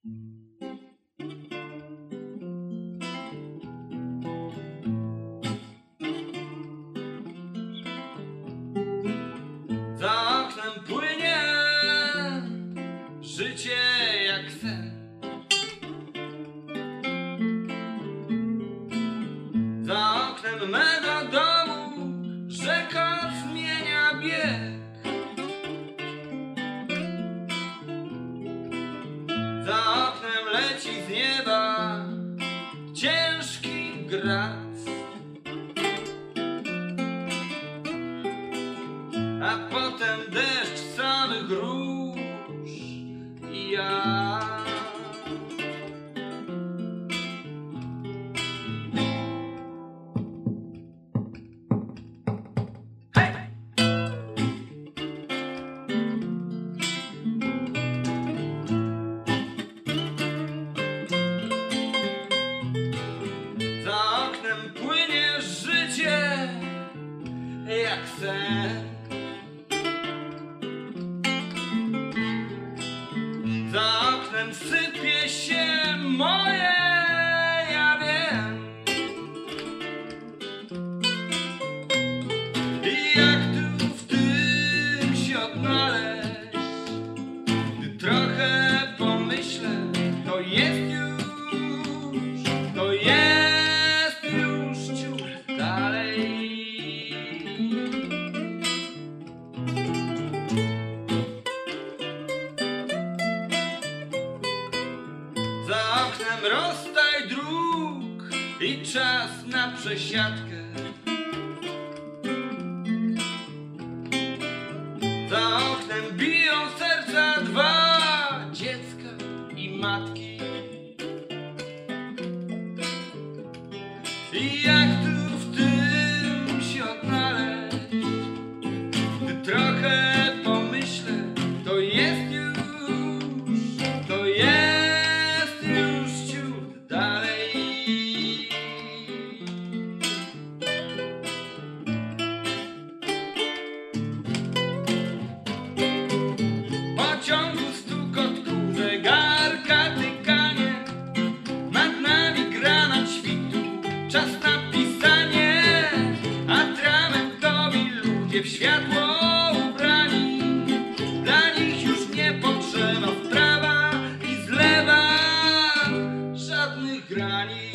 Za oknem płynie życie jak sen. Za oknem mego domu rzeka zmienia bieg. Za oknem leci z nieba ciężki grad. A potem deszcz samych róż i ja. Hej! Za oknem płynie życie jak sen. Za oknem sypie się moje, ja wiem. I jak tu w tym się odnaleźć? Gdy trochę pomyślę, to jest już ciut dalej. Za oknem rozstaj dróg i czas na przesiadkę. Za oknem biją serca dwa dziecka i matki. I jak tu w tym się odnaleźć? Gdy trochę pomyślę, to jest już ciut dalej. Pociągu stukot kół, zegarka tykanie, nad nami granat świtu, czas na pisanie, atramentowi ludzie w światło ubrani. Dla nich już nie potrzeba prawa i z lewa żadnych granic.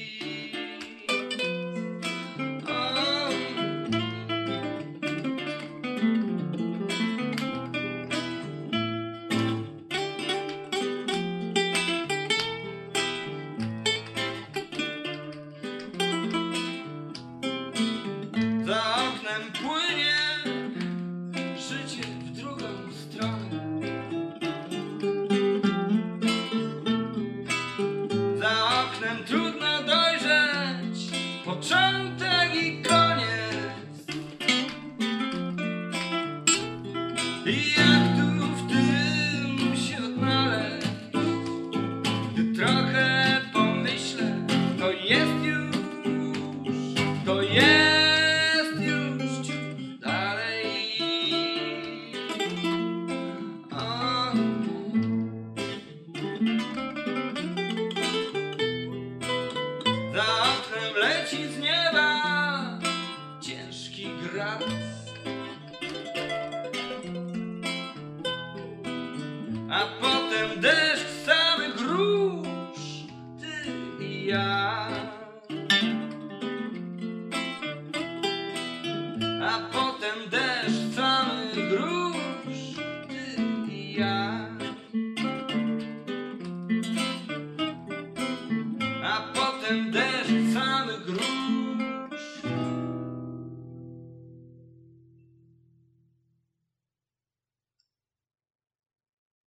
Za oknem płynie życie w drugą stronę. Za oknem trudno dojrzeć początek i koniec. I jak tu w tym się odnaleźć? Gdy trochę pomyślę, to jest już ciut dalej. Za oknem leci z nieba ciężki grad. A potem deszcz samych róż, ty i ja. A potem deszcz samych róż, ty i ja. A potem deszcz